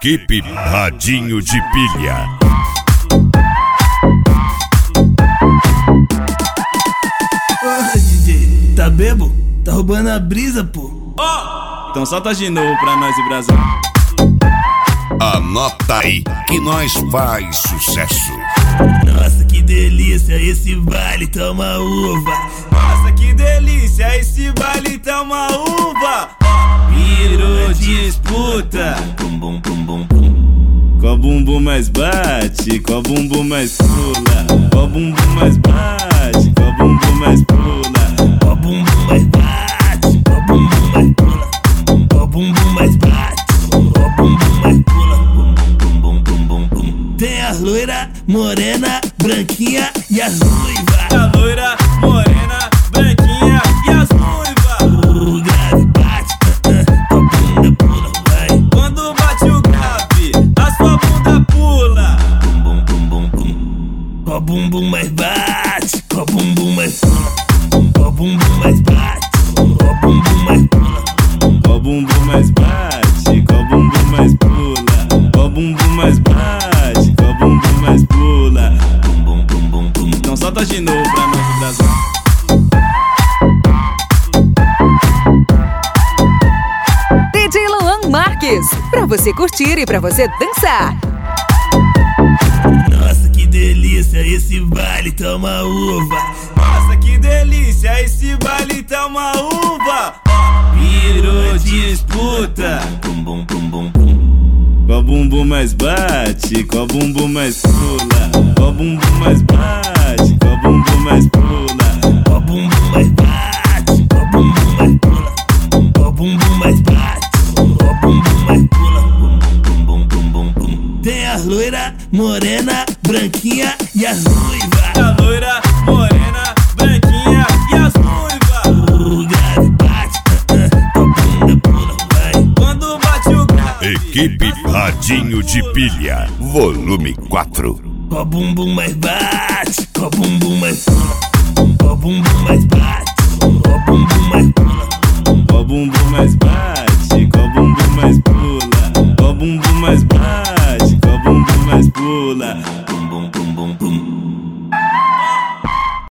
Equipe Radinho de Pilha. Porra, DJ, tá bebo? Tá roubando a brisa, pô. Então solta de novo pra nós e Brasil. Anota aí que nós faz sucesso. Nossa, que delícia, esse baile toma uva. Nossa, que delícia, esse baile tá uma uva. Virou disputa. Bum, bum, bum, bum, bum. Qual bumbum mais bate, qual bumbum mais pula. Qual bumbum mais bate, qual bumbum mais pula. Qual bumbum mais bate, qual bumbum mais pula. Qual bumbum mais bate, qual bumbum mais pula. Bum, bum, bum, bum, bum. Tem a loira, morena, branquinha e as ruivas. A loira, morena, branquinha e as ruivas. O grave bate, tua bunda pula, vai. Quando bate o grave, a sua bunda pula. Bum, bum, bum, bum. Qual bumbum mais bate, qual bumbum mais pula. Qual bumbum mais bate, qual bumbum mais pula. Qual bumbum mais bate, qual bumbum mais pula. Qual bumbum mais bate, qual bumbum mais pula. Bum, bum, bum, bum. Então solta de novo pra nós e Brasil. DJ Luan Marques, pra você curtir e pra você dançar. Nossa, que delícia, esse baile toma uva. Nossa, que delícia, esse baile tá uma uva. Virou disputa. Bum, bum, bum, bum, bum. Qual bumbum mais bate, qual bumbum mais pula. Qual bumbum mais bate, qual bumbum mais pula. Qual bumbum mais bate, qual bumbum mais pula. Qual bumbum mais bate, qual bumbum mais pula. Bum, bum, bum, bum, bum. Tem a loira, morena, branquinha e as ruivas. A loira, morena, branquinha e as ruivas. O grave bate, tua bunda pula, vai. Quando bate o grave, Equipe Radinho de Pilha, volume 4. Qual bumbum mais bate, qual bumbum mais pula. Qual bumbum mais bate, qual bumbum mais pula. qual bumbum mais bate, qual bumbum mais pula. Qual bumbum mais bate, qual bumbum mais pula.